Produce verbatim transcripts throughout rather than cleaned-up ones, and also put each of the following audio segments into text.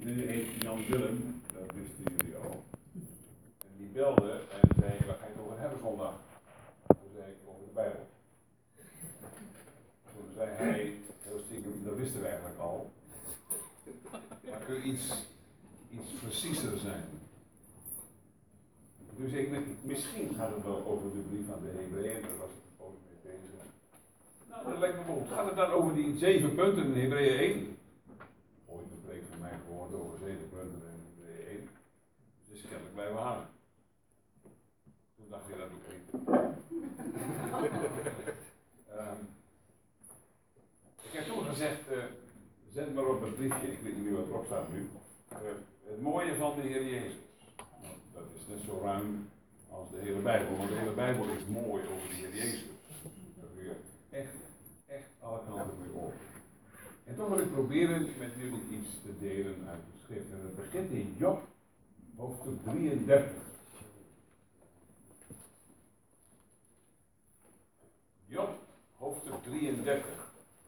die heet Jan Willem, dat wisten jullie al. En die belde en zei, waar ga je het over hebben zondag? Toen zei ik, over de Bijbel. Toen zei hij, heel stiekem, dat wisten we eigenlijk al. Maar kun je iets, iets preciezer zijn? Toen zei ik, misschien gaat het wel over de brief aan de Hebreeën, daar was ik een poos mee bezig. Nou, dat lijkt me goed. Gaat het dan over die zeven punten in Hebreeën één? Ooit een preek van mij gehoord over zeven punten in Hebreeën één. Dus kennelijk blijven hangen. Toen dacht ik dat ook niet. um, ik heb toen gezegd, uh, zend maar op een briefje, ik weet niet meer wat erop staat nu. Uh, het mooie van de Heer Jezus. Dat is net zo ruim als de hele Bijbel, want de hele Bijbel is mooi over de Heer Jezus. Daar kun je echt, echt alle kanten mee op. En toch wil ik proberen met jullie iets te delen uit de schrift. En het begint in Job, hoofdstuk drieëndertig. Job, hoofdstuk drieëndertig.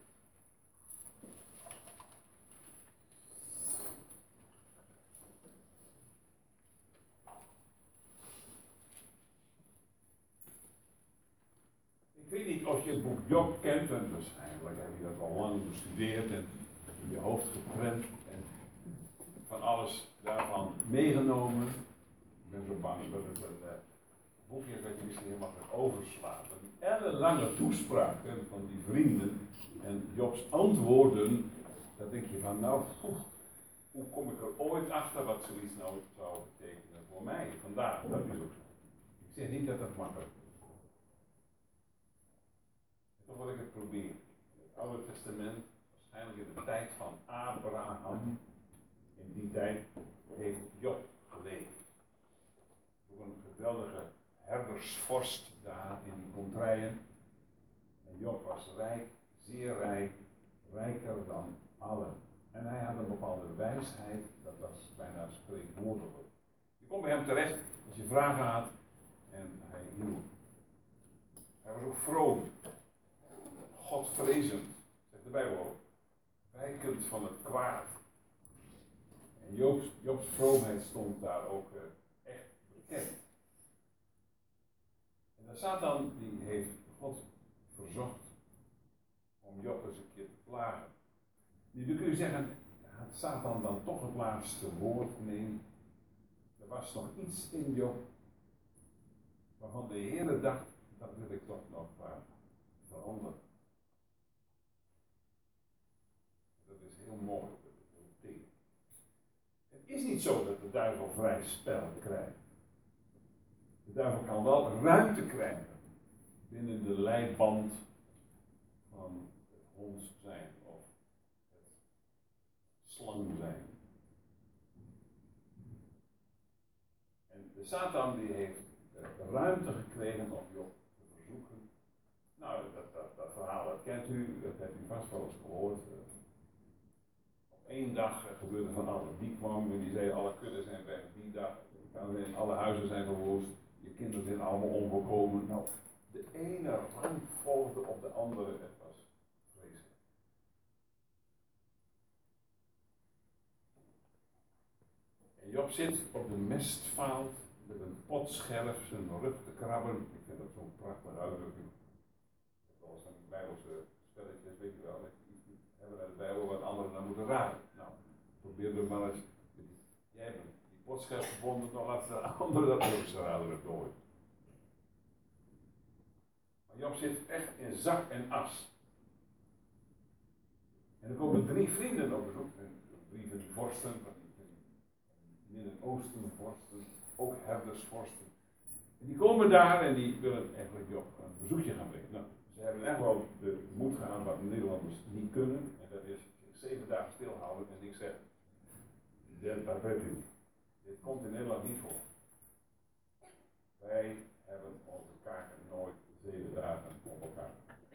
Ik weet niet of je het boek Job kent, en waarschijnlijk heb je dat al lang bestudeerd en in je hoofd geprent en van alles daarvan meegenomen. Ik ben zo bang dat het een uh, boekje is dat je misschien helemaal gaat overslaan. Een ellenlange toespraak hè, van die vrienden en Jobs antwoorden, dan denk je van nou, poeh, hoe kom ik er ooit achter wat zoiets nou zou betekenen voor mij vandaag? Dat is ook zo. Ik zeg niet dat dat makkelijk is. Toch wil ik het proberen. In het Oude Testament, waarschijnlijk in de tijd van Abraham, in die tijd heeft Job geleefd. Door een geweldige herdersvorst daar in die contraien. En Job was rijk, zeer rijk, rijker dan allen. En hij had een bepaalde wijsheid, dat was bijna spreekwoordelijk. Je komt bij hem terecht als je vragen had en hij hielp. Hij was ook vroom. Godvrezend, zegt de Bijbel ook. Wijkend van het kwaad. En Jobs, Jobs vroomheid stond daar ook uh, echt bekend. En de Satan die heeft God verzocht om Job eens een keer te plagen. Nu kun je zeggen, had Satan dan toch het laatste woord? Nee. Er was nog iets in Job waarvan de Heere dacht, dat wil ik toch nog maar veranderen. Heel mooi, heel ding. Het is niet zo dat de duivel vrij spel krijgt. De duivel kan wel ruimte krijgen binnen de leiband van het hond zijn of het slang zijn. En de Satan die heeft ruimte gekregen om Job te verzoeken. Nou, dat, dat, dat verhaal dat kent u, dat hebt u vast wel eens gehoord. Eén dag gebeurde van alles. Die kwam en die zei alle kudden zijn weg. Die dag, alle huizen zijn verwoest. Je kinderen zijn allemaal omgekomen. Nou, de ene ramp volgde op de andere. Het was vreselijk. En Job zit op de mestvaalt met een potscherf zijn rug te krabben. Ik vind dat zo'n prachtige uitdrukking. Ik heb wel eens een Bijbelse spelletjes, weet je wel. Hebben uit de Bijbel wat anderen dan moeten raden. Nou, probeer er maar eens. Jij hebt die potscherf gevonden, dan laat de anderen dat ook eens raden het nooit. Maar Job zit echt in zak en as. En er komen drie vrienden op bezoek. Drie van die vorsten, van die Midden-Oosten vorsten, ook herdersvorsten. En die komen daar en die willen eigenlijk Job een bezoekje gaan brengen. Nou, ze hebben echt wel de moed gehad wat de Nederlanders niet kunnen. En dat is zeven dagen stilhouden en niks zeggen. Dat weet u. Dit komt in Nederland niet voor. Wij hebben onze kaken nooit zeven dagen op elkaar.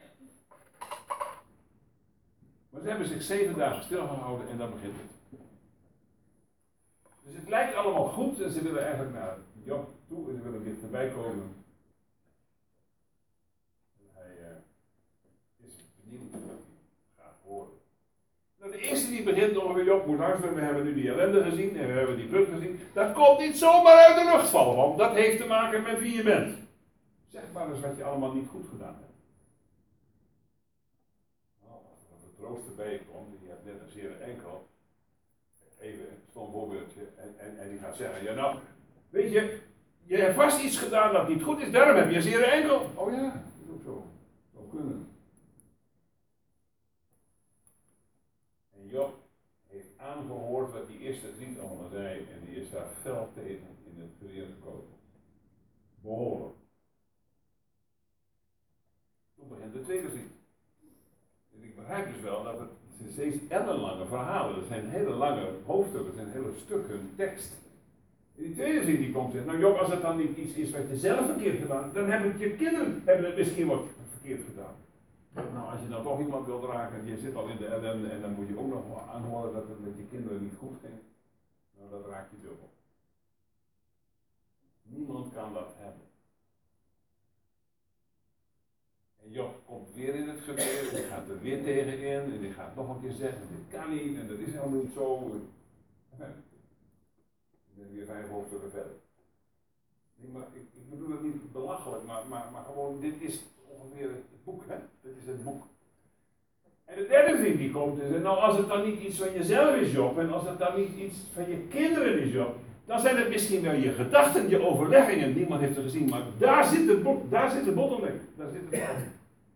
Maar ze hebben zich zeven dagen stilgehouden en dan begint het. Dus het lijkt allemaal goed en ze willen eigenlijk naar Job toe en ze willen dichterbij komen. En hij uh, is benieuwd wat hij gaat horen. Dan Maar de eerste die begint over Job moet luisteren, we hebben nu die ellende gezien en we hebben die put gezien. Dat komt niet zomaar uit de lucht vallen, want dat heeft te maken met wie je bent. Zeg maar eens wat je allemaal niet goed gedaan hebt. Nou, als er een vertrooster bij je komt, die hebt net een zere enkel, even een stom voorbeeldje, en, en, en die gaat zeggen, ja nou, weet je, je hebt vast iets gedaan dat niet goed is, daarom heb je een zere enkel. Oh ja, dat is ook zo. Zou kunnen. En Job heeft aangehoord wat die eerste vriend allemaal zei, en die is daar fel tegen in het geweer gekomen. Behoorlijk. Toen begint de tweede vriend. En ik begrijp dus wel dat het, het zijn steeds ellenlange verhalen, het zijn hele lange hoofdstukken, het zijn hele stukken tekst. En die tweede vriend die komt en zegt, nou Job, als het dan niet iets is wat je zelf verkeerd gedaan hebt, dan hebben je kinderen hebben het misschien wat verkeerd gedaan. Nou, als je dan toch iemand wilt raken, je zit al in de ellende en dan moet je ook nog aanhoren dat het met je kinderen niet goed ging. Nou, dat raakt je dubbel. Niemand kan dat hebben. En Job komt weer in het geweer, en die gaat er weer tegen in, en die gaat nog een keer zeggen, dit kan niet, en dat is helemaal niet zo. Ik ben weer vijf hoofdstukken verder. Nee, maar ik, ik bedoel het niet belachelijk, maar, maar, maar gewoon, dit is ongeveer het boek, hè? Dit is het boek. En de derde vriend die komt en zegt, nou als het dan niet iets van jezelf is, Job, en als het dan niet iets van je kinderen is, Job, dan zijn het misschien wel je gedachten, je overleggingen, niemand heeft het gezien, maar daar zit het boek, daar zit de bottleneck, daar zit het fout.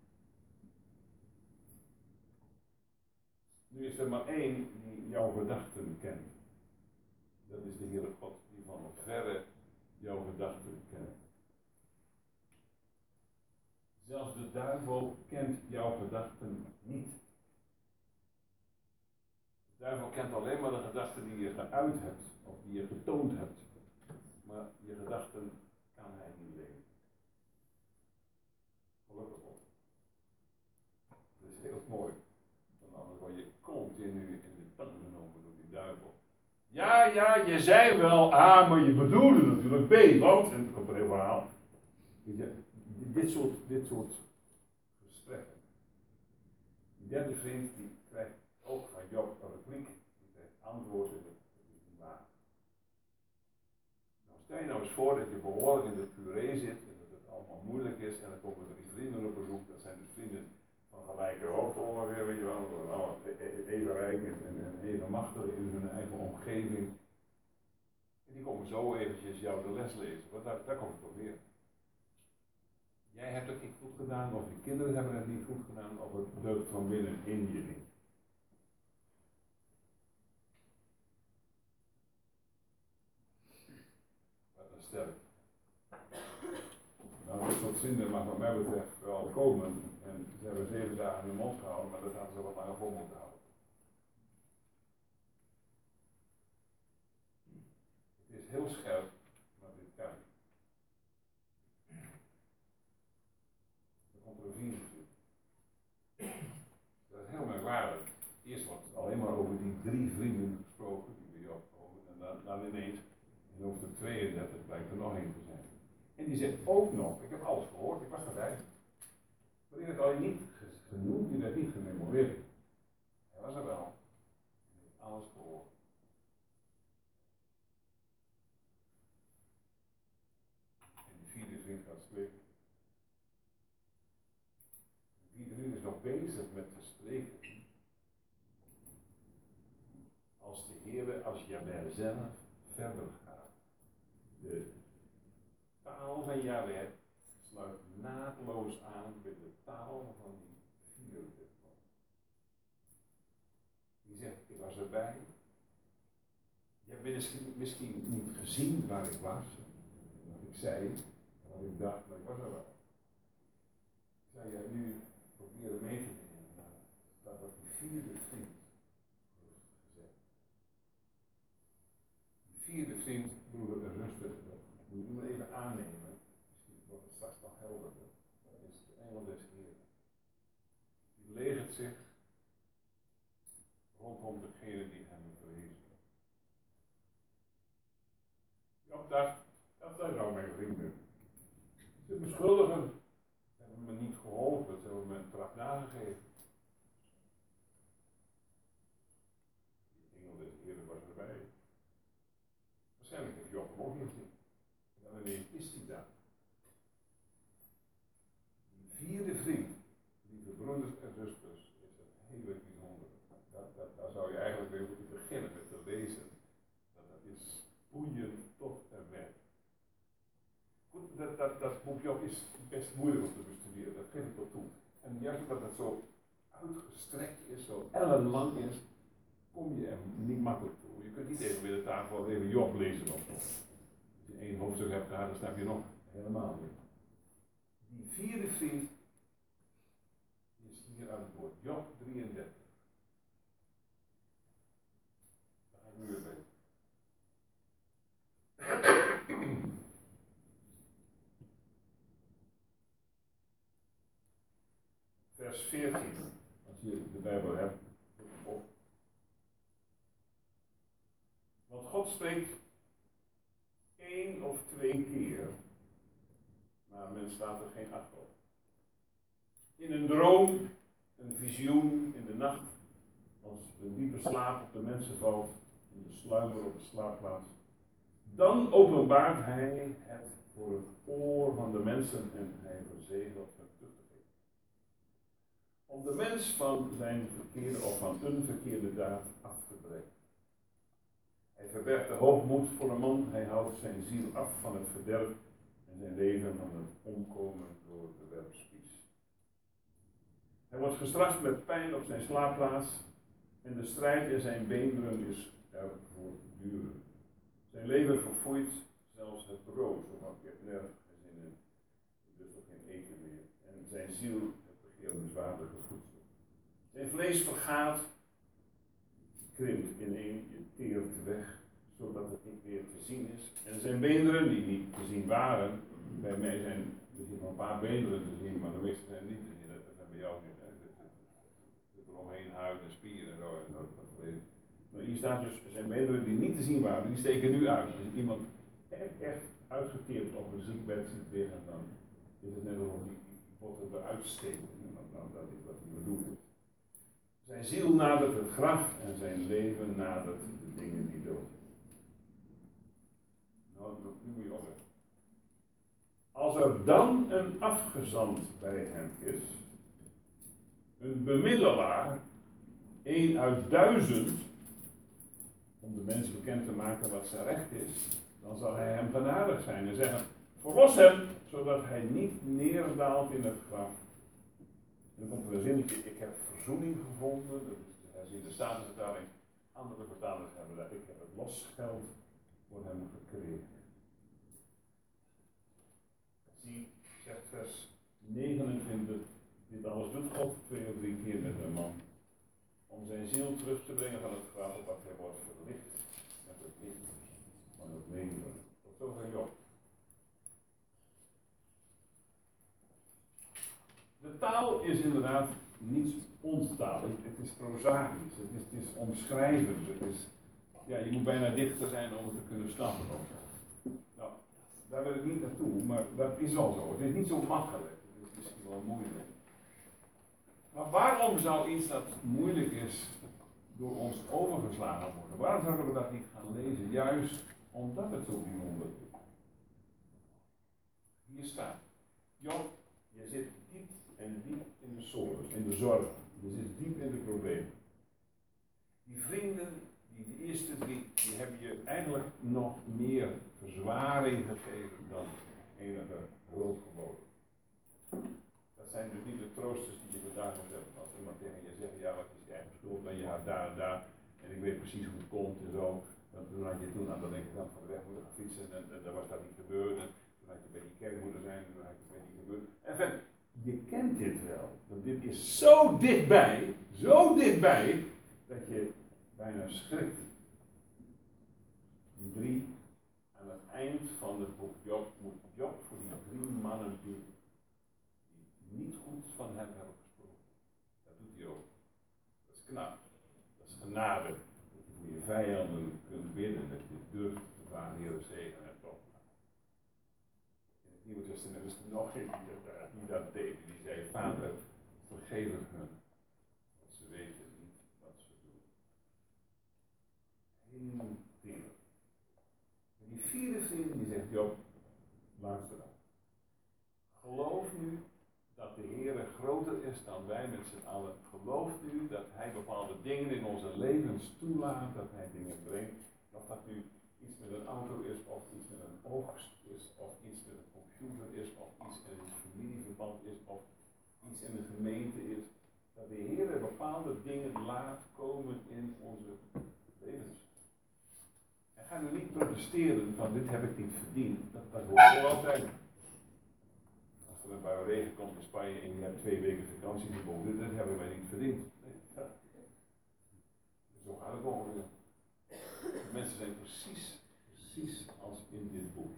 Nu is er maar één die jouw gedachten kent. Dat is de Heere God, die van op verre jouw gedachten kent. Zelfs de duivel kent jouw gedachten niet. De duivel kent alleen maar de gedachten die je geuit hebt, of die je getoond hebt. Maar je gedachten kan hij niet lezen. Gelukkig ook. Dat is heel mooi. Want anders word je continu in de tang genomen door die duivel. Ja, ja, je zei wel A, maar je bedoelde natuurlijk B, want, en het komt een heel verhaal. Dit soort, dit soort gesprekken. Die derde vriend die krijgt ook van Job een repliek, die krijgt antwoorden, dat is niet waar. Nou, stel je nou eens voor dat je behoorlijk in de puree zit en dat het allemaal moeilijk is en dan komen er die vrienden op bezoek, dat zijn dus vrienden van gelijke hoogte ongeveer, weet je wel, nou, even rijk en, en even machtig in hun eigen omgeving. En die komen zo eventjes jou de les lezen, want daar, daar komt het op neer. Jij hebt het niet goed gedaan, of je kinderen hebben het niet goed gedaan, of het deugt van binnen in je niet. Wat een sterk. Nou, dat soort zinnen mag wat mij betreft wel komen. En ze hebben zeven dagen in de mond gehouden, maar dat hadden ze wat langer vol moeten houden. Het is heel scherp, maar dit kan niet. Dan komt er een vierde vriend. Dat is heel merkwaardig. Eerst wordt alleen maar over die drie vrienden gesproken, die bij jou komen. En dan, dan ineens, in hoofdstuk tweeëndertig, blijkt er nog één te zijn. En die zegt ook nog, ik heb alles gehoord, ik was erbij. Maar die werd al niet genoemd, die werd niet gememoreerd. Hij was er wel. Hij heeft alles gehoord. En die vierde vriend gaat spreken. De vierde vriend is nog bezig met te spreken. Als de Heer, als Jahweh zelf verder gaat. De taal van Jahweh sluit naadloos aan bij de taal van die vierde. Die zegt, ik was erbij. Je hebt misschien, misschien niet gezien waar ik was. Wat ik zei, wat ik dacht, maar ik was er wel. Zou jij nu proberen mee te nemen dat wat die vierde vriend gezegd. Die vierde vriend, broeder en zuster, dat moet je maar even aannemen. Misschien wordt het straks nog helderder. Dat is de engel des Heeren. Die legert zich rondom degene die hem verhezen. Job dacht, dat zijn nou mijn vrienden. Ze beschuldigen, ze hebben me niet geholpen, ze hebben me een trap nagegeven. is best moeilijk om te bestuderen, dat geef ik wel toe. En juist omdat het zo uitgestrekt is, zo ellenlang is, kom je er niet makkelijk toe. Je kunt niet even bij de tafel even Job lezen of zo. Als je één hoofdstuk hebt gehad, dan snap je nog helemaal niet. Die vierde vriend is hier aan het woord. Job drieëndertig. Daar ga ik nu weer bij. Vers veertien. Als je de Bijbel hebt. Op. Want God spreekt één of twee keer. Maar men slaat er geen acht op. In een droom, een visioen in de nacht, als een diepe slaap op de mensen valt, in de sluimer op de slaapplaats, dan openbaart hij het voor het oor van de mensen en hij verzegelt het terug te geven. Om de mens van zijn verkeerde of van een verkeerde daad af te brengen. Hij verbergt de hoogmoed voor een man, hij houdt zijn ziel af van het verderf en zijn leven van het omkomen door de werpspies. Hij wordt gestraft met pijn op zijn slaapplaats en de strijd in zijn beenderen is er voortdurend. Zijn leven verfoeit zelfs het brood, zo had ik nergens zin in, dus ook geen eten meer. En zijn ziel het begeerenswaardige voedsel. Zijn vlees vergaat, krimpt ineen, je teert weg, zodat het niet meer te zien is. En zijn beenderen, die niet te zien waren, bij mij zijn misschien wel een paar beenderen te zien, maar de meeste zijn niet te zien, dat zijn bij jou niet. Hè. Er zit eromheen huid en spieren en zo. En dat, dat maar hier staat dus, zijn beenderen die niet te zien waren, die steken nu uit. Als iemand echt, echt uitgeteerd op een ziekbed ziet liggen, dan is het net alsof die botten eruit steken. Nou, nou, dat is wat hij bedoelt. Zijn ziel nadert het graf en zijn leven nadert de dingen die dood. Nou, nu moet je opletten. Als er dan een afgezant bij hem is, een bemiddelaar, één uit duizend, om de mens bekend te maken wat zijn recht is, dan zal hij hem genadig zijn en zeggen, verlos hem, zodat hij niet neerdaalt in het graf. En dan komt er een zinnetje, ik heb verzoening gevonden, dat is, dat is in de Statenvertaling, andere vertalers hebben dat, ik heb het losgeld voor hem gekregen. Zie, zegt vers negenentwintig, dit alles doet God twee of drie keer met een man, om zijn ziel terug te brengen van het graf, opdat hij wordt verlicht met het licht van het leven. Tot zover Job. De taal is inderdaad niet onze taal, het is prozaïsch, het is, het is omschrijvend, het is, ja, je moet bijna dichter zijn om het te kunnen snappen. Nou, daar wil ik niet naartoe, maar dat is wel zo. Het is niet zo makkelijk, het is misschien wel moeilijk. Maar waarom zou iets dat moeilijk is door ons overgeslagen worden? Waarom zouden we dat niet gaan lezen? Juist omdat het zo bijzonder is. Hier staat, Job, je zit diep en diep in de zorgen, in de zorgen. Je zit diep in de problemen. Die vrienden, die de eerste drie, die hebben je eigenlijk nog meer verzwaring gegeven dan enige hulp geboden. Dat zijn dus niet de troosters die je vandaag moet hebben. Als iemand tegen je zegt, ja, wat is je eigen schuld en je gaat daar en daar en ik weet precies hoe het komt en zo. Dan, toen had je toen aan de linkerkant van de weg moeten gaan fietsen en, en dan was dat niet gebeurd. En toen had je bij die kerk moeten zijn en toen had je bij die gebeurd. En verder, je kent dit wel. Want dit is zo dichtbij, zo dichtbij, dat je bijna schrikt. Die drie, aan het eind van het boek Job, moet Job voor die drie mannen die niet goed van hem hebben gesproken. Dat doet hij ook. Dat is knap. Dat is genade. Dat je voor je vijanden kunt bidden. Dat je durft te vragen, Heer, zegen en toch. In het Nieuwe Testament is er nog een die dat, die dat deed. Die zei, Vader, vergeef het hun. Want ze weten niet wat ze doen. Heel teer. En die vierde vriend die zegt, Job, luister dan. Geloof nu dat de Heer groter is dan wij met z'n allen. Gelooft u dat Hij bepaalde dingen in onze levens toelaat, dat Hij dingen brengt. Of dat nu iets met een auto is, of iets met een oogst is, of iets met een computer. computer is, of iets in een familieverband is, of iets in een gemeente is, dat de Heer bepaalde dingen laat komen in onze levens. En ga nu niet protesteren van dit heb ik niet verdiend, dat, dat hoort zo altijd. Als er een bui regen komt in Spanje en je hebt twee weken vakantie geboden, dit hebben wij niet verdiend. Nee, ja. Zo gaat het ongeveer. De mensen zijn precies, precies als in dit boek.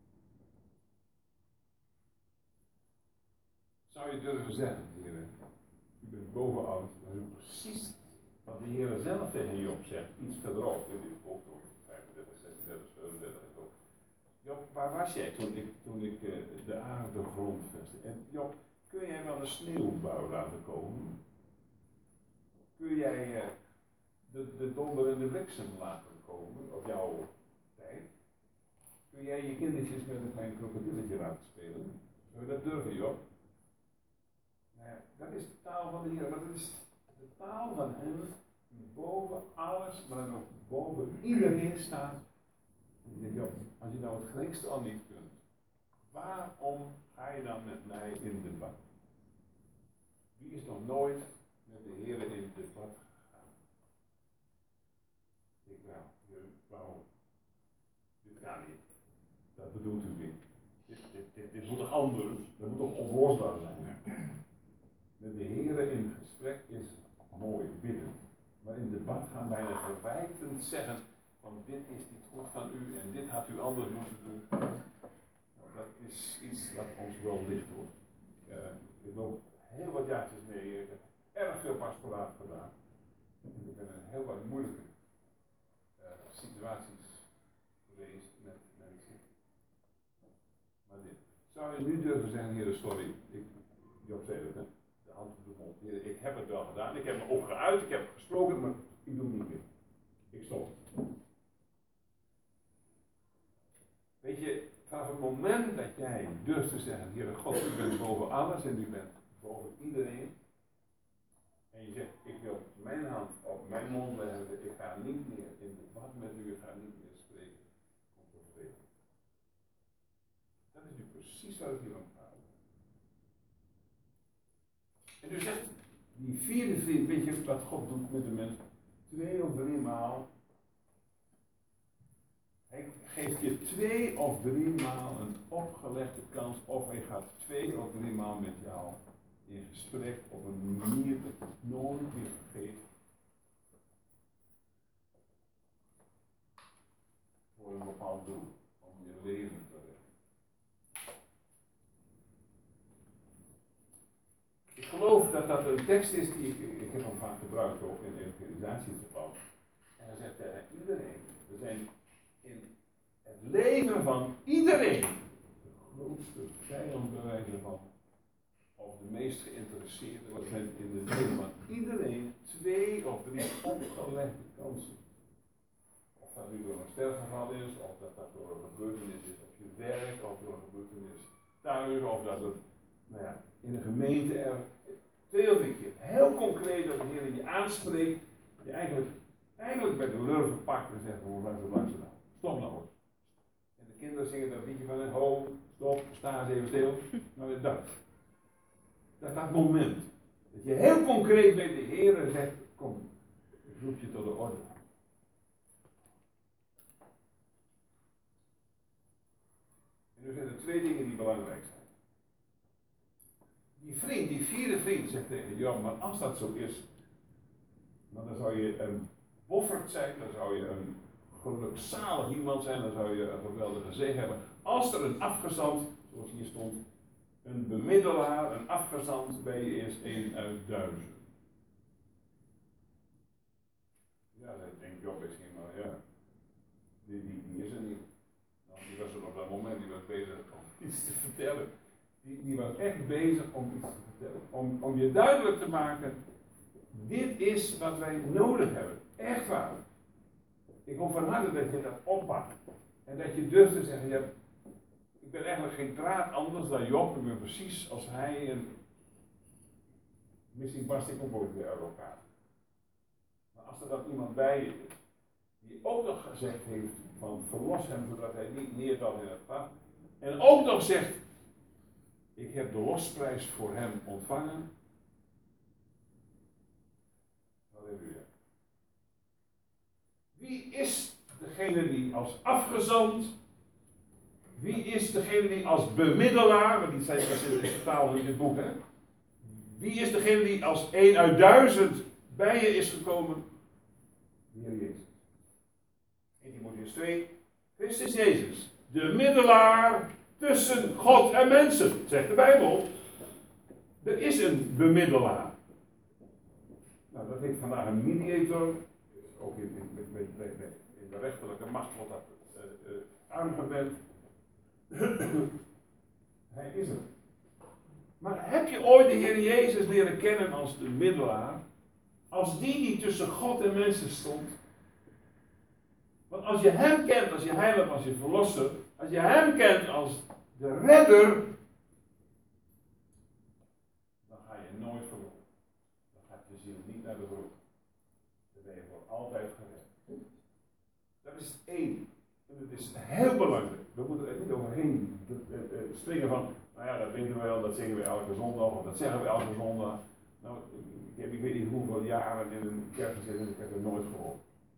Zou je durven zeggen, heren, u bent boven alles, dat is precies wat de Heer zelf tegen Job zegt, iets verderop in dit boek, vijfendertig, zesendertig, zevenendertig en zo. Job, waar was jij toen ik, toen ik uh, de aarde grondvestte? En Job, kun jij wel een sneeuwbui laten komen? Kun jij uh, de, de donder en de bliksem laten komen op jouw tijd? Kun jij je kindertjes met een klein krokodilletje laten spelen? Zou je dat durven, Job? Nou ja, dat is de taal van de Heer, maar dat is de taal van Hem die boven alles, maar ook boven iedereen staat. En je denkt, als je nou het geringste al niet kunt, waarom ga je dan met mij in debat? Wie is nog nooit met de Heer in debat gegaan? Ik wel. Waarom? Dit kan niet. Dat bedoelt u niet. Dit, dit, dit, dit moet toch anders? Dat moet toch oplosbaar zijn? Met de Heer in gesprek is mooi, bidden. Maar in debat gaan wij verwijtend zeggen van dit is niet goed van u en dit had u anders moeten doen. Nou, dat is iets wat ons wel licht wordt. Uh, ik loop heel wat jaartjes mee, ik heb erg veel pastoraat gedaan. En ik ben in heel wat moeilijke uh, situaties geweest met mensen. Maar dit. Zou je nu durven zeggen, Heer, sorry, ik, Job zei het, hè? De hand op de mond. Heer, ik heb het wel gedaan, ik heb me ook geuit, ik heb gesproken, maar ik doe het niet meer. Ik stop. Weet je, vanaf het moment dat jij durft te zeggen, Heer God, u bent boven alles en u bent boven iedereen. En je zegt, ik wil mijn hand op mijn mond leggen, ik ga niet meer in debat met u, ik ga niet meer spreken. Komt tot vrede. Dat is nu precies waar het hier om gaat. En u zegt, die vierde vriend, weet je wat God doet met de mens? Twee of drie maal. Hij geeft je twee of drie maal een opgelegde kans, of hij gaat twee of drie maal met jou in gesprek op een manier dat je nooit meer vergeet. Voor een bepaald doel, om je leven te redden. Ik geloof dat dat een tekst is die ik, ik heb hem vaak gebruikt ook in evangelisatieverband. En hij zegt tegen iedereen, we zijn in het leven van iedereen de grootste vijand bewijzen van, of de meest geïnteresseerde, we zijn in het leven van iedereen twee of drie opgelegde kansen. Of dat nu door een sterfgeval is, of dat dat door een gebeurtenis is op je werk, of door een gebeurtenis thuis, of dat het, nou ja, in een gemeente er twee of drie keer heel concreet dat de Heer je aanspreekt, je eigenlijk, eigenlijk bij de lurven pakt en zegt, hoe lang langs nou? Stop nou hoor. En de kinderen zingen dat liedje van, ho, stop, sta eens even stil. Nou, dat. Dat dat moment. Dat je heel concreet met de Heer zegt, kom, ik roep je tot de orde. En er zijn er twee dingen die belangrijk zijn. Die vriend, die vierde vriend zegt tegen Job, maar als dat zo is, maar dan zou je een boffert zijn, dan zou je een gelukzalig iemand zijn, dan zou je een geweldige zegen hebben. Als er een afgezant, zoals hier stond, een bemiddelaar, een afgezant bij je is, één uit duizend. Ja, dan denkt Job misschien maar, ja, die, die, die is er niet. Nou, die was er op dat moment, die was bezig om iets te vertellen. Die, die was echt bezig om iets te vertellen. Om, om je duidelijk te maken, dit is wat wij nodig hebben. Echt waar. Ik hoop van harte dat je dat oppakt. En dat je durft te zeggen, ja, ik ben eigenlijk geen draad anders dan Job. Ik ben precies als hij. En misschien barst ik ook ooit weer uit elkaar. Maar als er dan iemand bij je is, die ook nog gezegd heeft van verlos hem zodat hij niet neervalt in het graf. En ook nog zegt, Ik heb de losprijs voor hem ontvangen. Halleluja. Wie is degene die als afgezant, wie is degene die als bemiddelaar, want die zijn dat is vertaald in dit boek, hè? Wie is degene die als één uit duizend bij je is gekomen? De Heer Jezus. In Timotheüs twee, Christus Jezus, de middelaar tussen God en mensen, zegt de Bijbel. Er is een bemiddelaar. Nou, dat heet vandaag een mediator. Ook in, in, in, in, in de rechterlijke macht wordt dat uh, uh, aangewend. Hij is er. Maar heb je ooit de Heer Jezus leren kennen als de middelaar? Als die die tussen God en mensen stond? Want als je hem kent als je heiland, als je verlosser, als je hem kent als de redder, dan ga je nooit verloren. Dan gaat je ziel niet naar de groep. Dan ben je voor altijd gered. Dat is één. En het is heel belangrijk. We moeten er niet overheen springen van, nou ja, dat weten we wel, dat zingen we elke zondag, of dat zeggen we elke zondag. Nou, ik, heb, ik weet niet hoeveel jaren in een kerk gezeten en ik heb het nooit gehoord.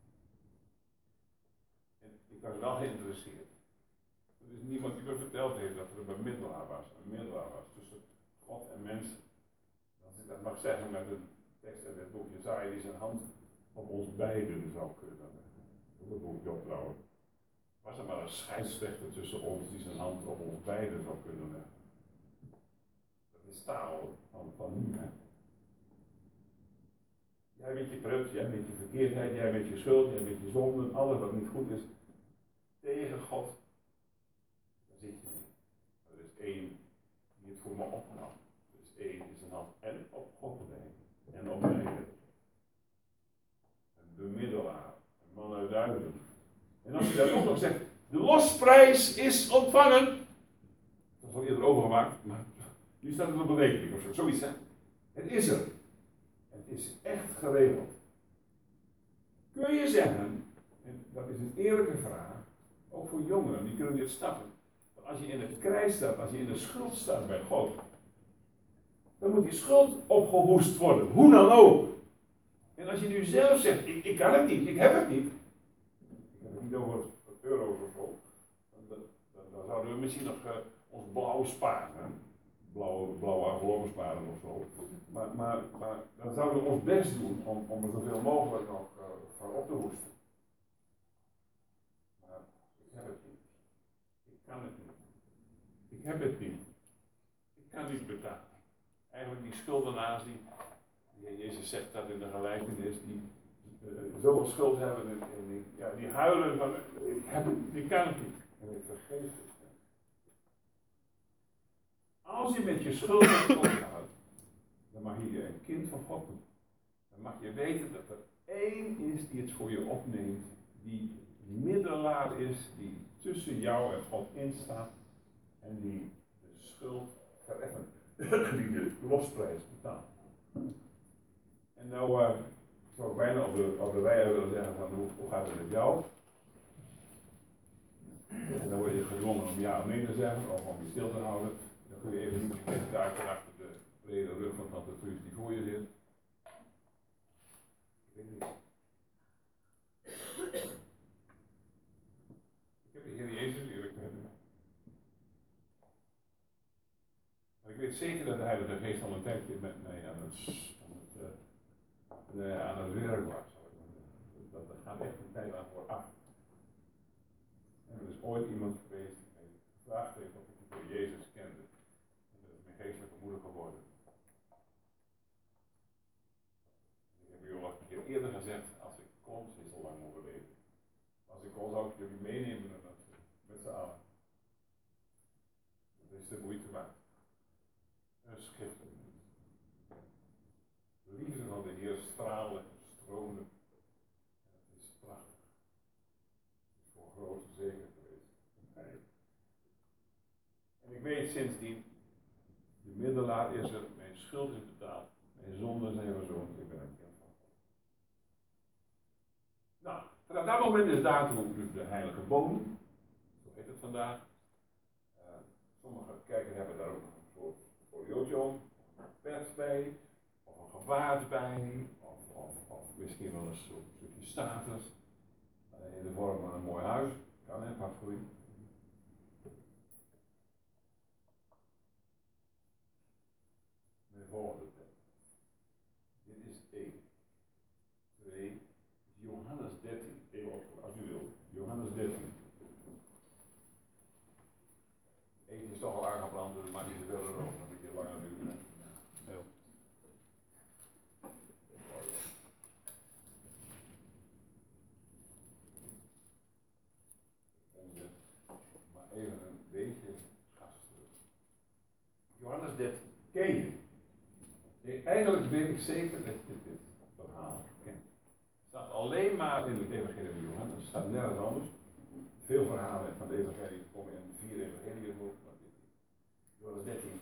En ik was wel geïnteresseerd. Er is niemand die me verteld heeft dat er een bemiddelaar was, een middelaar was tussen God en mensen. Als ik dat mag zeggen met een tekst uit het boek Jesaja die zijn hand op ons beiden zou kunnen. Dat boek Job trouwens. Was er maar een scheidsrechter tussen ons die zijn hand op ons beiden zou kunnen leggen. Dat is taal van, van nu, hè. Jij met je prut, jij met je verkeerdheid, jij met je schuld, jij met je zonden, alles wat niet goed is, tegen God, daar zit je niet. Er is één die het voor me opnam. Er is één die zijn hand en op God legt en op mij legt. Een bemiddelaar, een man uit duizend. En als je dan ook nog zegt, de losprijs is ontvangen. Dat is al eerder overgemaakt, maar nu staat het op een rekening of zo, zoiets hè. Het is er. Het is echt geregeld. Kun je zeggen, en dat is een eerlijke vraag, ook voor jongeren, die kunnen dit snappen. Dat als je in het krijt staat, als je in de schuld staat bij God, dan moet die schuld opgehoest worden, hoe dan ook. En als je nu zelf zegt, ik, ik kan het niet, ik heb het niet. Ik heb het niet over euro's of zo. Dan, dan, dan zouden we misschien nog uh, ons blauw sparen. Blauwe, blauwe enveloppen sparen of zo. Maar, maar, maar dan zouden we ons best doen om, om er zoveel mogelijk nog uh, van op te hoesten. Maar ik heb het niet. Ik kan het niet. Ik heb het niet. Ik kan niet betalen. Eigenlijk die schuldenaars die, die Jezus zegt dat in de gelijkenis, die uh, zoveel schuld hebben en, en die, ja, die huilen van, ik heb het, ik kan het niet. En ik vergeet het. Als je met je schuld naar God gaat, dan mag je een kind van God doen. Dan mag je weten dat er één is die het voor je opneemt, die middelaar is, die tussen jou en God instaat en die de schuld vereffent, die de losprijs betaalt. En nou uh, zou ik bijna op de, op de rij willen zeggen van hoe, hoe gaat het met jou? En dan word je gedwongen om ja of nee te zeggen of om je stil te houden. Dan kun je even niet duiken achter de brede rug van tante Truus die voor je zit. Ik weet niet. Ik heb de Heer Jezus eerlijk gezegd. Maar ik weet zeker dat de Heilige Geest al een tijdje met mij aan het, aan het, uh, aan het werk was. Dat, dat gaat echt een tijd aan vooraf. En er is ooit iemand geweest die mij gevraagd heeft of ik de Heer Jezus kende. En dat is mijn geestelijke moeder geworden. Ik heb u al een keer eerder gezegd, als ik kon, ze is al lang overleden. Als ik kon, zou ik jullie meenemen naar dat met z'n allen. Dat is de moeite waard. Een schrift. De liefde van de Heer straalde en stroomde. En het is prachtig. Het is voor grote zegen geweest. En ik weet sindsdien, de middelaar is er, mijn schuld is betaald, mijn zonden zijn verzoend, ik ben een kind van God. Nou, vanaf dat moment is daartoe dus de heilige boom, zo heet het vandaag. Uh, sommige kijkers hebben daar ook nog een soort cadeautje om, of een pet bij, of een gewaad bij, of, of, of misschien wel een soort stukje status, uh, in de vorm van een mooi huis, kan hè, wat voor je. Mijn volgende tekst. Dit is één. twee. Johannes dertien. Even op, als u wilt. Johannes dertien. Eén is toch al aangebrand, dus het maakt niet zoveel erover, een beetje langer duren. Ja. Maar even een beetje gasten. Johannes dertien. Ken je? Nee, eigenlijk weet ik zeker dat je dit verhaal kent. Het staat alleen maar in het Evangelie van Johannes. Het staat nergens anders. Veel verhalen van de Evangelie komen in vier Evangeliën voor. Johannes dertien.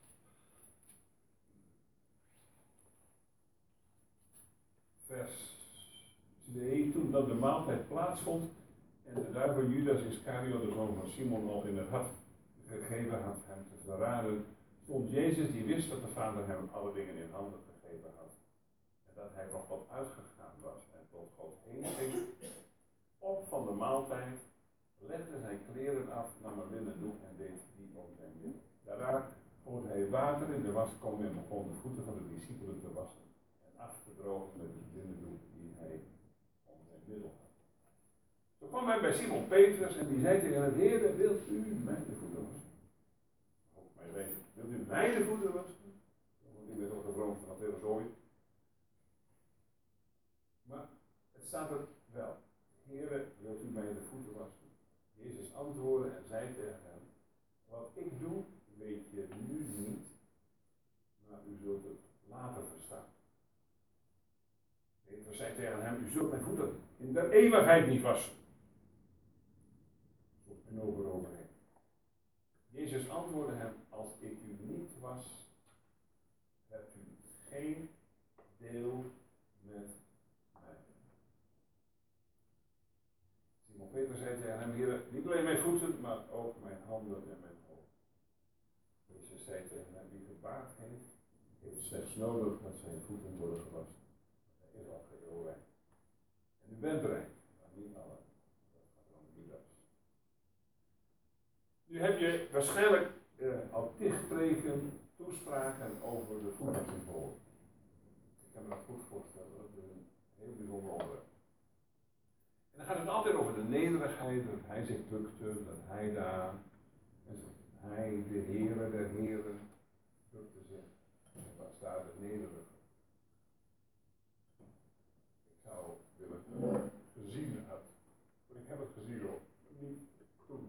Vers twee. Toen dat de maaltijd plaatsvond en de duivel Judas Iscariot, de zoon van Simon, al in het hart gegeven had hem te verraden, stond Jezus, die wist dat de Vader hem alle dingen in handen gegeven had. En dat hij van God uitgegaan was en tot God heen ging, op van de maaltijd, legde zijn kleren af, nam een linnen doek en deed die om zijn middel. Daarna goot hij water in de waskom en begon de voeten van de discipelen te wassen en af te drogen met het linnen doek die hij om zijn middel had. Zo kwam hij bij Simon Petrus en die zei tegen hem: Heer, wilt u mijn de voeten wassen? Ook mij weten. Wilt u mij de voeten wassen? Want ik ben ook de vroomste van heel zooi. Maar het staat er wel. Heer, wilt u mij de voeten wassen? Jezus antwoordde en zei tegen hem: Wat ik doe, weet je nu niet, maar u zult het later verstaan. Petrus zei tegen hem: U zult mijn voeten in der eeuwigheid niet wassen. En over overheen. Jezus antwoordde hem: Als ik u niet was, hebt u geen deel met mij. Simon Petrus zei tegen hem: Heer, niet alleen mijn voeten, maar ook mijn handen en mijn hoofd. Jezus zei tegen hem: Wie gebaard heeft, heeft slechts nodig dat zijn voeten worden gewassen. Hij is al geheel rein. En u bent rein, maar niet alle. Dat gaat om Judas. Nu heb je waarschijnlijk uh, al tigpreken, toespraken over de voedingssymbolen. Ik kan me dat goed voorstellen, dat is een heel bijzonder onderwerp. En dan gaat het altijd over de nederigheid, dat hij zich bukte, dat hij daar, hij, de Heere der Heren, bukte zich. En waar staat de nederige? Ik zou willen gezien hebben, maar ik heb het gezien ook, niet toen.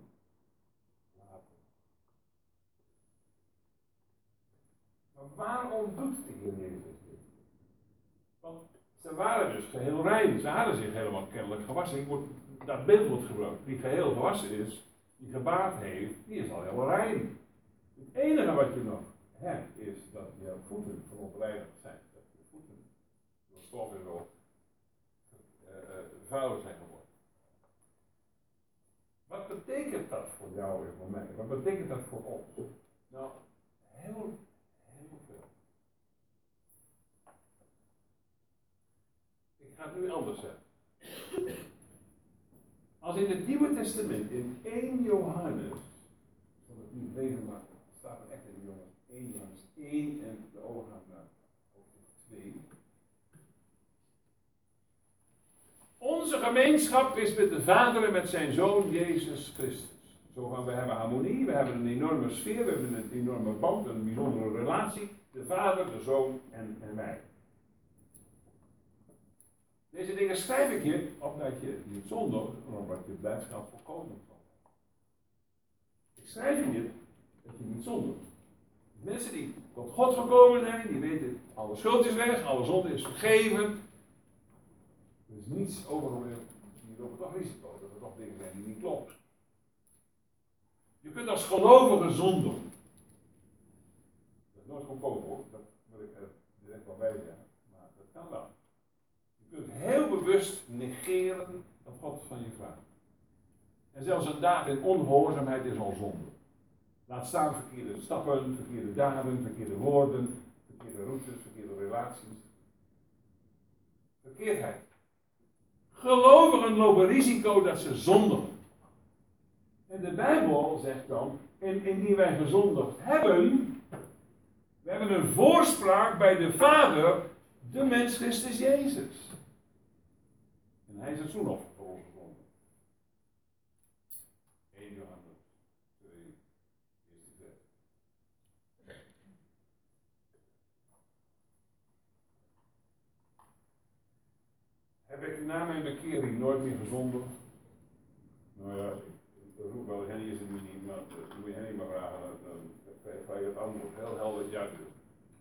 Maar waarom doet de Heer Jezus dit? Want ze waren dus geheel rein. Ze hadden zich helemaal kennelijk gewassen. Ik word, dat beeld wordt gebruikt. Die geheel gewassen is, die gebaard heeft, die is al heel rein. Het enige wat je nog hebt, is dat je voeten verontreinigd zijn. Dat je voeten door stof en zo uh, uh, vuil zijn geworden. Wat betekent dat voor jou en voor mij? Wat betekent dat voor ons? Nou, heel Ik ga het nu anders zeggen. Als in het Nieuwe Testament, in één Johannes, ik zal het niet lezen, maar het staat er echt in Johannes één, Johannes één en de overgang naar hoofdstuk twee. Onze gemeenschap is met de Vader en met zijn Zoon Jezus Christus. Zo van, we hebben harmonie, we hebben een enorme sfeer, we hebben een enorme band, een bijzondere relatie. De Vader, de Zoon en, en wij. Deze dingen schrijf ik je, omdat je niet zondigt, maar omdat je blijdschap voorkomen kan. Ik schrijf je dit, dat je niet zondigt. Mensen die tot God gekomen zijn, die weten, alle schuld is weg, alle zonde is vergeven. Er is niets overgebleven. Die lopen toch risico, dat er toch dingen zijn die niet kloppen. Je kunt als gelovige zondigen. Dat is nooit goedkoop hoor, dat wil ik er direct wel bij zeggen, maar dat kan wel. Je kunt heel bewust negeren wat God van je vraagt. En zelfs een daad in ongehoorzaamheid is al zonde. Laat staan verkeerde stappen, verkeerde daden, verkeerde woorden, verkeerde routes, verkeerde relaties. Verkeerdheid. Gelovigen lopen risico dat ze zondigen. En de Bijbel zegt dan, en indien wij gezondigd hebben, we hebben een voorspraak bij de Vader, de mens Christus Jezus. En hij is het zoenoffer voor onze zonden. één Johannes twee, eerste vers. Heb ik na mijn bekering nooit meer gezondigd? Nou ja, ik roep wel, Henny is het nu niet, maar dat moet je Henny maar vragen, dan ga je het antwoord heel helder juist doen.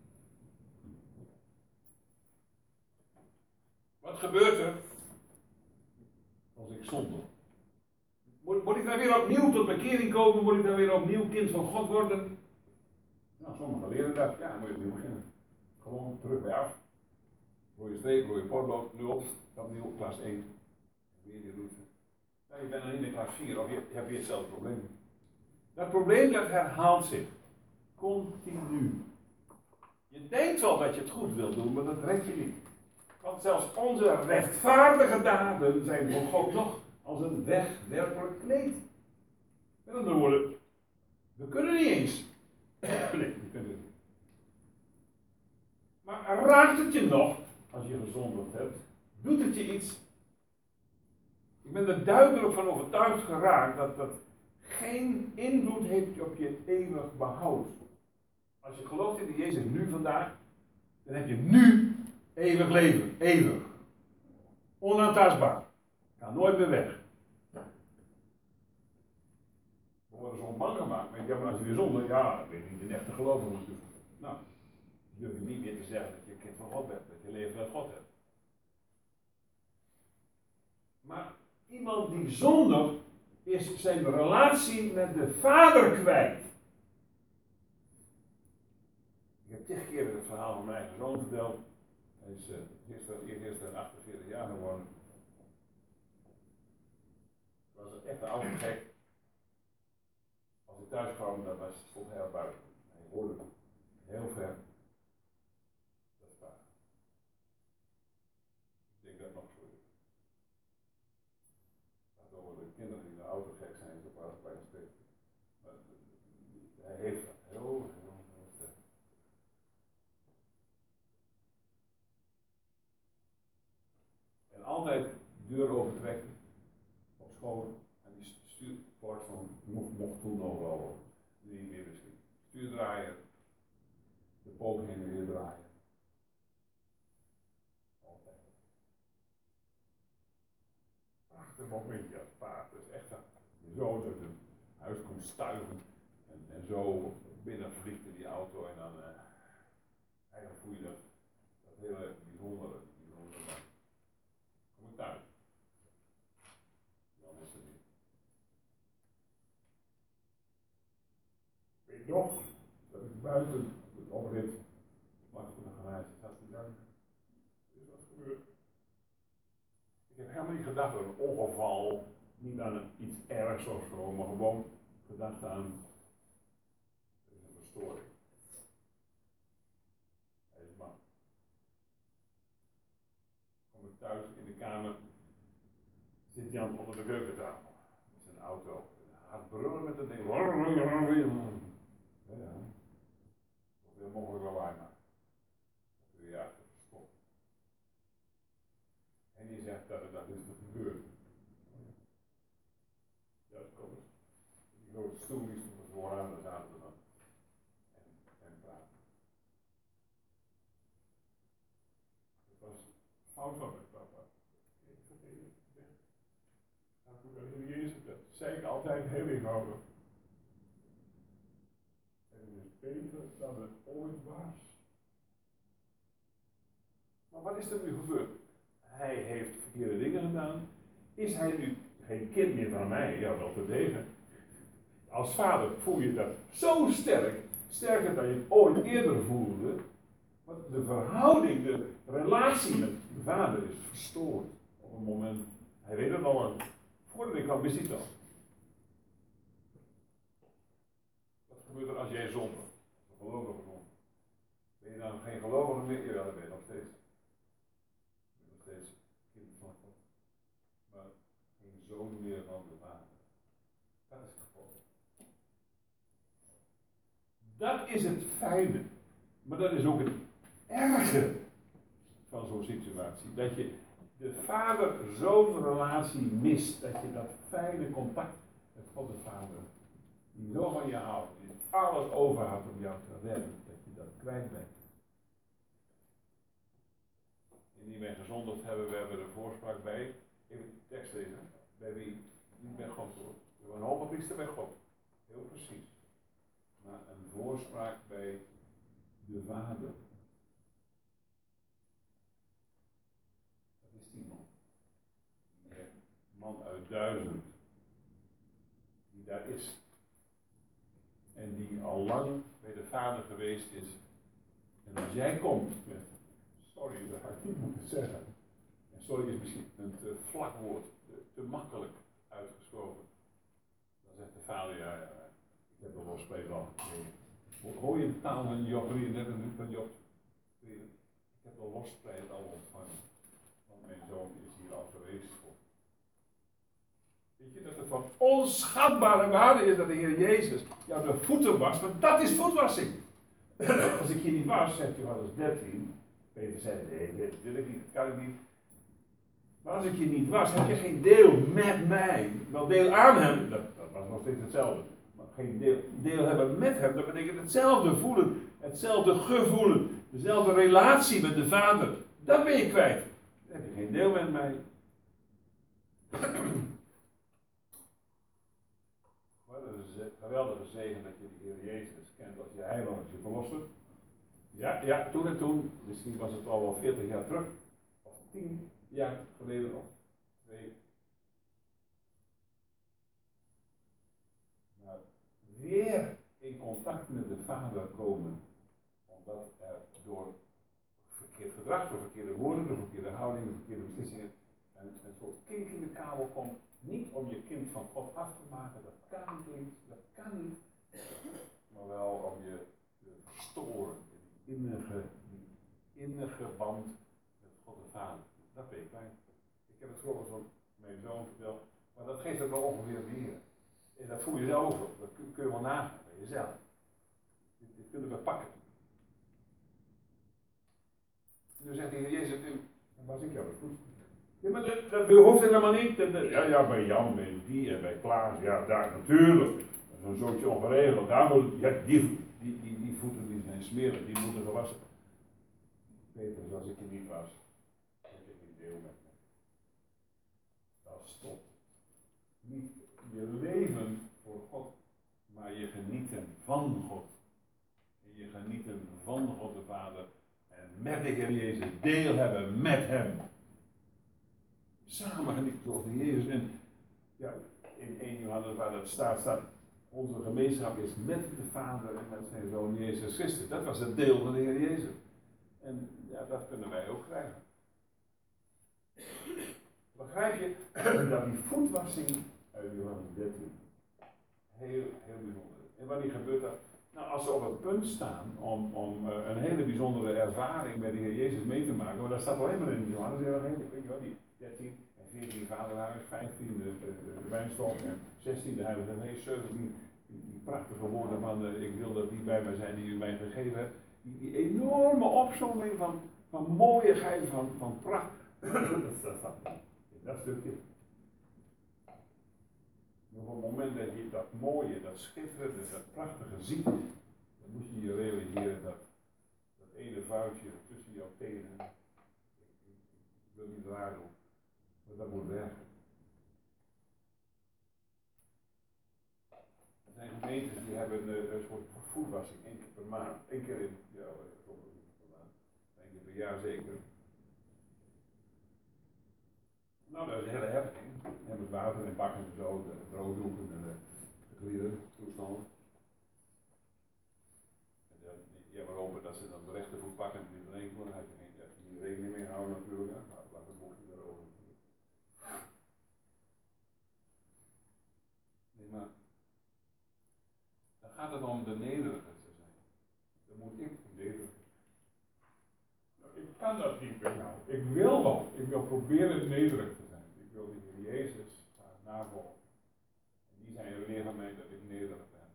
Wat gebeurt er als ik zondig? Moet, moet ik dan weer opnieuw tot bekering komen? Moet ik dan weer opnieuw kind van God worden? Nou, sommigen leren dat. Ja, dan moet je opnieuw beginnen. Gewoon terug bij af. Rode streep, rode potlood, nu op. Opnieuw, klas één. Weer die route. Ja, je bent dan in de klas vier, of je, je hebt weer hetzelfde probleem. Dat probleem dat herhaalt zich. Continu. Je denkt wel dat je het goed wilt doen, maar dat red je niet. Want zelfs onze rechtvaardige daden zijn voor God nog als een wegwerpelijk kleed. Met andere woorden, we kunnen niet eens. Nee, we kunnen niet. Maar raakt het je nog, als je gezondigd hebt, doet het je iets? Ik ben er duidelijk van overtuigd geraakt dat dat geen invloed heeft op je eeuwig behoud. Als je gelooft in de Jezus nu vandaag, dan heb je nu eeuwig leven, eeuwig. Onaantastbaar. Ga nooit meer weg. We worden zo bang gemaakt. Maar ja, maar als je weer zonde, ja, ik weet niet, een echte gelover moet doen. Nou, durf je niet meer te zeggen dat je een kind van God bent, dat je leven met God hebt. Maar iemand die zondigt, is zijn relatie met de Vader kwijt. Ik heb tig keer het verhaal van mijn eigen zoon verteld. Hij is uh, gisteren, eergisteren achtenveertig jaar geworden. Was een echte oude gek. Als hij thuis kwam, dan was, stond hij al buiten. Hij hoorde heel ver. Dat is waar. Ik denk dat het nog zo is. Dat over de kinderen die in de auto gek zijn, zo was bij een steek. Maar hij heeft dat heel, heel, heel ver. En altijd deuren overtrekken op school. En die stuurpoort van mocht, mocht toen nog wel niet meer misschien. Stuurdraaier, de pook heen en weer draaien. Altijd. Prachtig momentje als paard. Dat is echt zo dat het huis komt stuiven en, en zo binnen vliegt in die auto en dan uh, eigenlijk voel je dat, dat hele bijzondere, bijzondere man. Kom ik thuis. Dan is het niet. Weet je nog, dat ik buiten het oprit, langs de garage zat te danken. Is wat gebeurd? Ik heb helemaal niet gedacht aan een ongeval, niet aan een, iets ergs of zo, maar gewoon gedacht aan een verstoring. Hij is bang. Kom ik thuis in de kamer, zit Jan onder de keukentafel. Met zijn auto. Hard brullen met dat ding. Ja, ja. Zoveel mogelijk lawaai maken. Dat wil je achter verstoppen. En die zegt dat er dat is gebeurd. Ja, dat komt het. Die grote stoel die stond er vooraan, daar zaten we dan. En, en praten. Het was fout van mijn papa. Ik vergeet het. Nou goed, dat is Jezus, dat zei ik altijd heel eenvoudig. En het is beter dan het ooit was. Maar wat is er nu gebeurd? Hij heeft verkeerde dingen gedaan. Is hij nu geen kind meer van mij? Ja, wel te degen. Als vader voel je dat zo sterk, sterker dan je het ooit eerder voelde. Want de verhouding, de relatie met de vader is verstoord. Op een moment, hij weet het al, voordat ik kwam, wist hij het al. Wat gebeurt er als jij zondigt? Als een gelovige zondigt. Ben je dan geen gelovige meer? Ja, dat ben je nog steeds. Ben je nog steeds kind van God. Maar geen zoon meer van de Vader. Dat is het gevolg. Dat is het fijne. Maar dat is ook het erge van zo'n situatie. Dat je de vader-zoon relatie mist. Dat je dat fijne contact met God de Vader, die zo van je houdt, die alles over had om jou te redden, dat je dat kwijt bent. En die wij gezondigd hebben, we hebben de voorspraak bij, even de tekst lezen, bij wie? Niet bij God hoor. We hebben een hoge priester bij God. Heel precies. Maar een voorspraak bij de Vader. Dat is die man. Die man uit duizend. Die daar is. En die al lang bij de Vader geweest is. En als jij komt met, sorry, dat ga ik niet moeten zeggen. En sorry is misschien een te vlak woord, te, te makkelijk uitgesproken. Dan zegt de Vader, ja, ja, ik heb er wel spreken al gekregen. Hoor je de taal van Job drieëndertig, van Job? Ik heb wel lossprijs al ontvangen. Want mijn zoon is hier al geweest voor. Weet je dat het van onschatbare waarde is dat de Heer Jezus jou de voeten wast, want dat is voetwassing. Als ik hier niet was, zegt Johannes dertien, Peter zei, nee, dat wil ik niet, dat kan ik niet. Maar als ik hier niet was, heb je geen deel met mij. Wel deel aan hem, dat, dat was nog steeds hetzelfde. Maar geen deel, deel hebben met hem, dat betekent hetzelfde voelen, hetzelfde gevoelen, dezelfde relatie met de Vader. Dat ben je kwijt. Dan heb je geen deel met mij. Geweldige zegen dat je de Heer Jezus kent als je heiland, als je verlosser. Ja, ja, toen en toen, misschien was het al wel veertig jaar terug, of tien jaar geleden nog, twee. Maar weer in contact met de Vader komen, omdat er door verkeerd gedrag, door verkeerde woorden, door verkeerde houdingen, door verkeerde beslissingen, een, een soort kink in de kabel komt, niet om je kind van God af te maken, dat kan niet, dat kan niet, maar wel om je te verstoren, die innige, die innige band met God de Vader. Dat weet ik klein. Ik heb het vroeger van mijn zoon verteld, maar dat geeft het wel ongeveer weer. En dat voel je zelf ook, dat kun, kun je wel nagaan bij jezelf. Dit, dit kunnen we pakken. Nu zegt de Heer Jezus, dan was ik jou dat goed. Ja, maar dat, dat hoeft helemaal niet. Dat, dat, ja, ja, bij Jan, bij die en bij Klaas, ja, daar natuurlijk. Dat is een zootje ongeregeld. Daar moet, ja, die, die, die, die voeten die zijn smerig, die moeten gewassen. Peter, als ik er niet was, heb je geen deel met me. Dat stopt. Niet je leven voor God, maar je genieten van God. En je genieten van God de Vader. En met de Heer Jezus deel hebben met hem. Samen genieten zoals de Heer Jezus. En ja, in één Johannes waar dat staat, staat onze gemeenschap is met de Vader en met zijn Zoon Jezus Christus. Dat was het deel van de Heer Jezus. En ja, dat kunnen wij ook krijgen. Begrijp je dat die voetwassing uit Johannes dertien heel, heel bijzonder is. En wanneer gebeurt dat? Nou, als ze op het punt staan om, om uh, een hele bijzondere ervaring met de Heer Jezus mee te maken, maar dat staat alleen maar in Johannes, weet je wel, die dertien en veertien vaderhuis, vijftien de, de, de wijnstok en zestien de heilige geest, zeventien die, die prachtige woorden van uh, ik wil dat die bij mij zijn die u mij gegeven hebt. Die, die enorme opzomming van, van mooiigheid, van, van pracht, dat staat in dat stukje. Op het moment dat je dat mooie, dat schitterende, dat prachtige ziet, dan moet je je realiseren dat dat ene vuiltje tussen jouw tenen, ik, ik, ik wil niet raar doen, maar dat moet werken. Er zijn gemeentes die hebben een, een soort voetwassing, één keer per maand, één keer in, ja, toch één keer per maand, één keer per jaar zeker. Nou, dat is een hele heftig. En met water en bakken en zo, de droogdoeken en de geklieden toestanden. En dan, ja, maar hopen dat ze dan de rechtervoet pakken en niet erin worden. Dan heb je geen, heb je niet rekening mee houden natuurlijk. Ja. Maar laat het boekje erover. Nee, maar dan gaat het om de nederige te zijn. Dan moet ik nederig. Nou, ik kan dat niet bij jou. Ik wil wel. Ik wil proberen nederig te zijn. Ik wil de Heer Jezus gaan navolgen. En die zijn leer van mij dat ik nederig ben.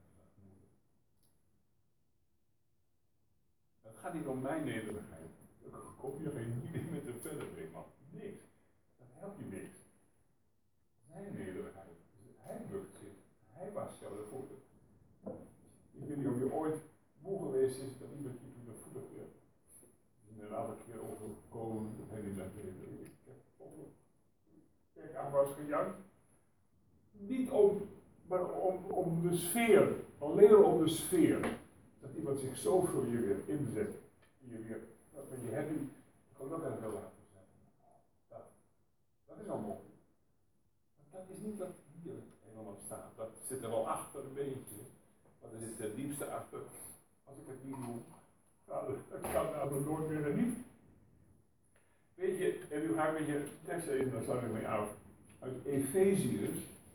Het gaat niet om mijn nederigheid. Er komt hier geen idee met de verder mee, man. Niks. Dat helpt je niks. Zijn nederigheid. Hij bukt zich. Hij wast jou de voeten. Ik weet niet of je ooit moe geweest is dat iemand je de voeten wil. Ik ben een aantal keer overgekomen. En die zegt, ik heb onder. Kijk, aan was gejankt. Niet om, maar om, om de sfeer. Alleen om de sfeer. Dat iemand zich zo voor je weer inzet. Je weer, dat je happy, gelukkig wil laten zijn. Dat, dat is al mooi. Maar dat is niet wat hier helemaal staat. Dat zit er wel achter een beetje. Maar er zit ten diepste achter. Als ik het niet doe, dan kan dat nooit meer niet. Weet je, en nu ga ik met je tekst even, daar sluit ik mee af. Uit Efeziërs.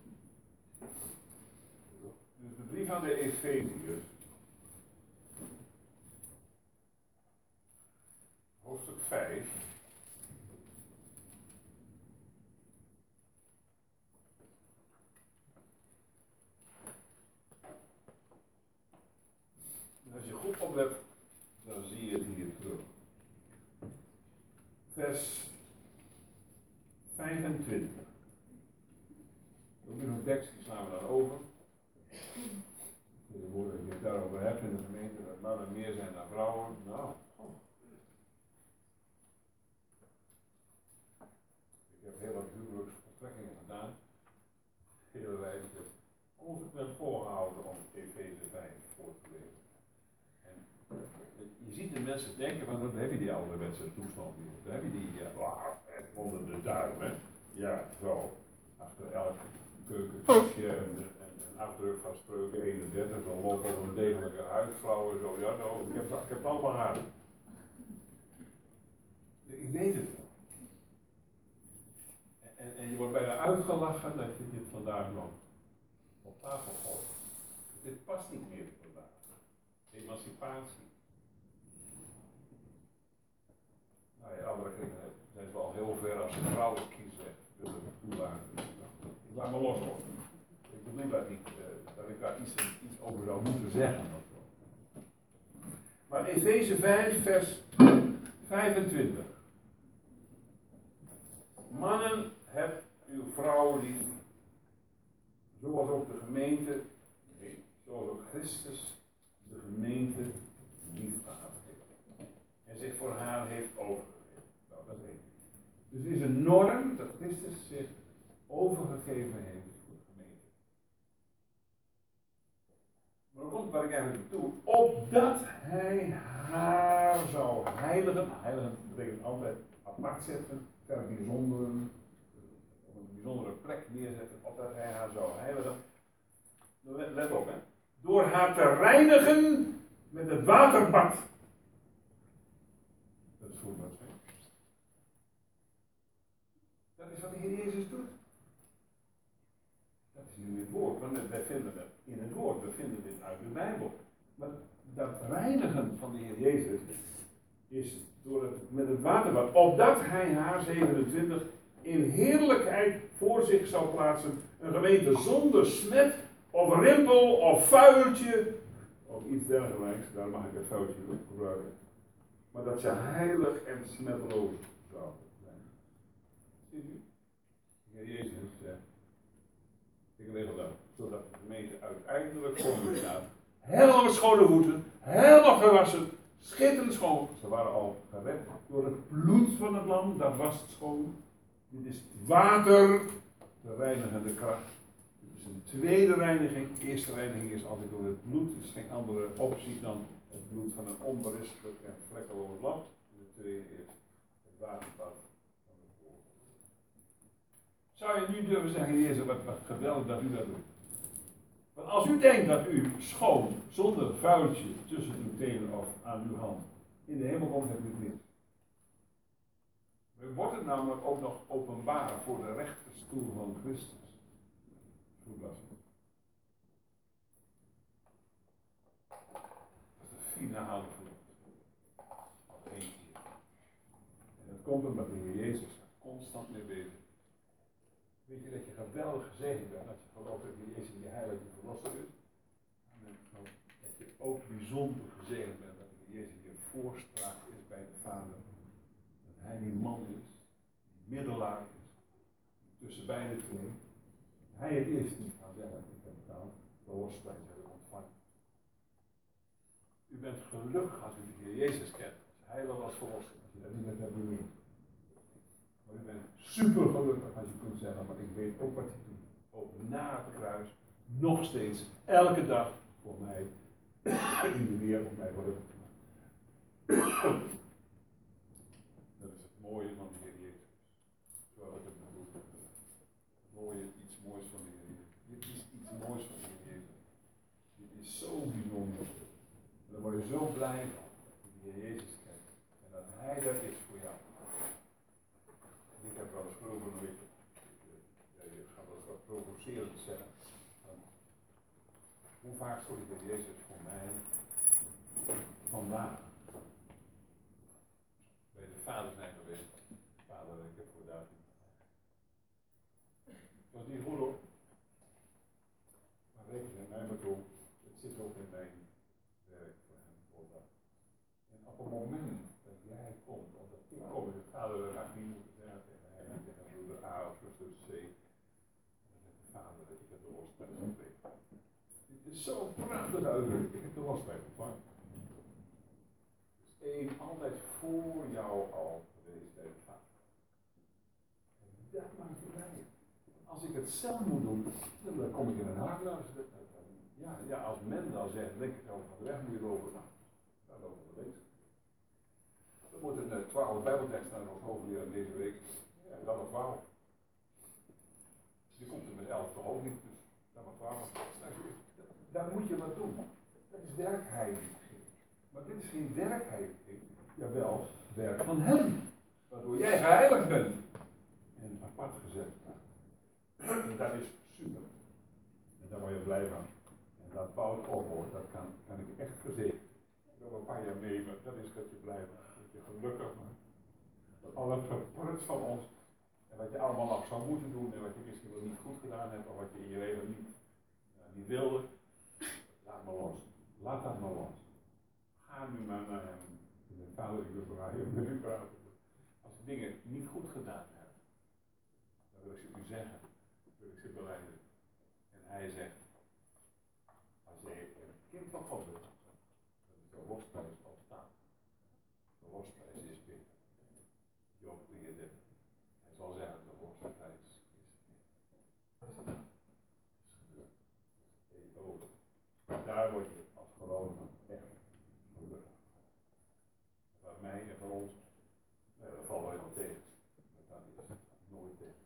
Dus de brief aan de Efeziërs. Hoofdstuk vijf. En als je goed oplet, dan zie je het hier terug. Vers vijfentwintig. Ook in een tekst, die slaan we dan over. De woorden die je het daarover hebt in de gemeente, dat mannen meer zijn dan vrouwen. Nou, oh. Ik heb heel wat huwelijksvertrekkingen gedaan. Hele reis. Ik heb consequent volgehouden om Efeze vijf voor te lezen. En je ziet de mensen denken van, dan heb je die ouderwetse toestand weer. Dan heb je die, ja, onder de duim, hè. Ja, zo. Achter elk keukenkastje en, en een afdruk van Spreuken eenendertig, dan loopt over een degelijke huidvrouw en zo. Ja, nou, ik heb, ik heb het allemaal gehad. Ik weet het wel. En, en je wordt bijna uitgelachen dat je dit vandaag nog op tafel gooit. Dit past niet meer vandaag. Emancipatie. Nou ja, andere kringen zijn ze wel heel ver als ze vrouwen kiezen willen toelaten. Ik laat me los hoor. Ik bedoel dat niet, uh, dat ik daar iets, iets over zou moeten zeggen. Maar Efeze vijf, vers vijfentwintig. Mannen, heb uw vrouwen lief, zoals ook de gemeente, nee, zoals ook Christus de gemeente lief gehad heeft. En zich voor haar heeft overgegeven. Nou, dat is één. Dus het is een norm dat Christus zich overgegeven heeft voor de gemeente. Maar dan komt waar ik eigenlijk toe, opdat hij haar zou heiligen. Heiligen betekent altijd apart zetten. Ter bijzondere, op een bijzondere plek neerzetten, opdat hij haar zou heiligen. Let, let op, hè. Door haar te reinigen met het waterbad. Dat is goed wat hè. Dat is wat de Heer Jezus doet. Dat is nu het woord, want wij vinden het in het woord, we vinden dit uit de Bijbel. Maar dat reinigen van de Heer Jezus is door het, met het waterbad, opdat hij haar zevenentwintig in heerlijkheid voor zich zou plaatsen. Een gemeente zonder smet, of rimpel, of vuiltje, of iets dergelijks. Daar mag ik het vuiltje gebruiken. Maar dat ze heilig en smetteloos zou zijn. Ziet u? De Heer Jezus zegt, ik regel dat, zodat de gemeente uiteindelijk voor u staat. Helemaal schone voeten, helemaal gewassen. Schitterend schoon. Ze waren al gered door het bloed van het lam, dat was het schoon. Dit is water, de reinigende kracht. Dit is een tweede reiniging. De eerste reiniging is altijd door het bloed. Er is geen andere optie dan het bloed van een onberispelijk en vlekkeloos lam. En de tweede is het waterbad van het woord. Zou je nu durven zeggen, Jezus, wat, wat geweldig dat u dat doet. Want als u denkt dat u schoon, zonder vuiltje tussen uw tenen of aan uw hand, in de hemel komt, hebt u het niet. We worden namelijk ook nog openbaar voor de rechterstoel van Christus. Goed was het. komt omdat de Heer Jezus er constant mee bezig is. Weet je dat je geweldig gezegend bent als je gelooft dat de Heer Jezus je heilige verlosser is? Dat je ook bijzonder gezegend bent dat de Heer Jezus je voorstraat is bij de Vader. Dat Hij die man is, die middelaar is, die tussen beide twee. Hij het is die gaat zeggen, ik heb betaald, de hoorsprijs hebben ontvangen. U bent gelukkig als u de Heer Jezus kent, als heilig als verlosser. Als je dat niet bent, heb je niet. Maar u bent super gelukkig als je kunt zeggen, maar ik weet ook wat hij doet. Ook na het kruis, nog steeds, elke dag voor mij, in de wereld voor mij worden. Dat is het mooie van de Heer Jezus. Zoals ik het bedoel. Het mooie, iets moois van de Heer Jezus. Dit is iets moois van de Heer Jezus. Dit is zo bijzonder. En daar word je zo blij van, dat je de Heer Jezus kent. En dat Hij dat is voor jou. Ik heb wel eens geroepen, een beetje, ik ga wel eens wat provocerend zeggen. Hoe vaak stond de Heer Jezus voor mij vandaag bij de vader zijn geweest? Vader, ik heb voor David. Het was niet goed hoor. Maar weet je, in mijn bedoel, het zit ook in mijn werk voor hem voor dat. En op het moment dat jij komt, of dat ik kom, de vader er graag niet moeten zeggen tegen hem en tegen broeder A of zuster C. En dan zegt de vader, ik heb de hospijs gekregen. Het is zo prachtig uitdrukking. Ik heb de hospijs ontvangen. Dus één altijd voor jou al geweest bij de vader. En dat maakt je blij. Als ik het zelf moet doen, dan kom ik in een haakluis. Ja, ja, als men dan zegt, denk ik, van de weg moet je lopen. Nou, daar lopen we links. We moeten uh, twaalf bijbelteksten naar ons overleren deze week. Ja, dan maar twaalf. Je komt er met elf toch ook niet, dus dan maar twaalf. Daar moet je wat doen. Dat is werkheiliging. Maar dit is geen werkheiliging. Jawel, werk van hem. Waardoor jij geheiligd bent. En apart gezet. En dat is super. En daar word je blij van. En dat bouwt op hoor. Dat kan, kan ik echt verzekeren. Ik wil een paar jaar mee, maar dat is dat je blij bent. Dat je gelukkig bent. Dat al het geprut van ons. En wat je allemaal nog zou moeten doen. En wat je misschien wel niet goed gedaan hebt. Of wat je in je leven niet, uh, niet wilde. Laat maar los. Laat dat maar los. Ga nu maar naar hem. Ik ben vader, ik wil vragen, met u praten. Als je dingen niet goed gedaan hebt, dan wil ik ze u zeggen. Dan wil ik ze beleiden. En hij zegt, als jij een kind van God bent, dan is de hospijs al staan. De hospijs is binnen. Job drie dertig. Hij zal zeggen, de hospijs is binnen. Dat is het. Dat is gebeurd. Daar word je als gelovige echt gelukkig. Bij mij en van ons, nee, dat valt wel heel tegen. Dat is nooit tegen.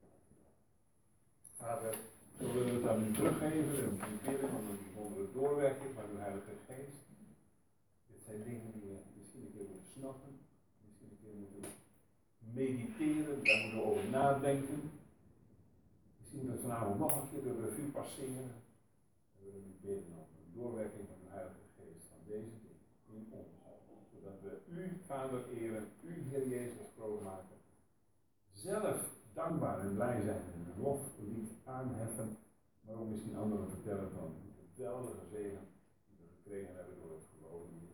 Vader, zo willen we het aan u teruggeven en u bidden van een bijzondere doorwerking van uw Heilige Geest. Dit zijn dingen die we misschien een keer moeten snappen, misschien een keer moeten mediteren, daar moeten we over nadenken. Misschien moeten we vanavond nog een keer de revue passeren. We willen u bidden om een doorwerking van de Heilige Geest van deze dingen in ons. Zodat we u, Vader, eren, u, Heer Jezus, groot maken. Zelf dankbaar en blij zijn en een loflied aanheffen. Maar ook misschien anderen vertellen van de geweldige zegen die we gekregen hebben door het geloven.